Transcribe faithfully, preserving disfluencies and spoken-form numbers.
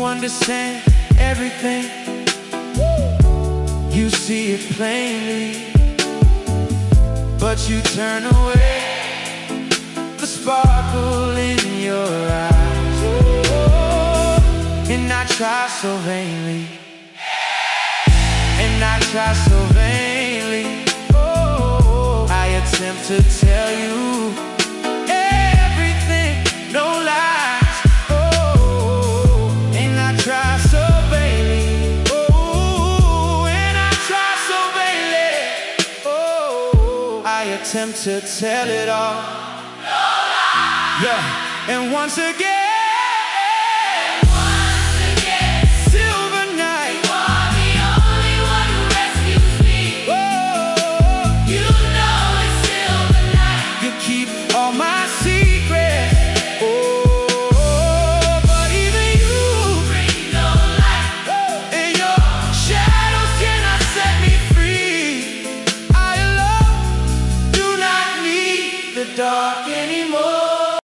understand everything. You see it plainly, but you turn away the sparkle in your eyes. Oh, and I try so vainly, and I try so vainly. Oh, I attempt to tell you everything, no lies. Oh, and I try so vainly. Oh, and I try so vainly. Oh, I attempt to tell it all. No lies. Yeah, and once again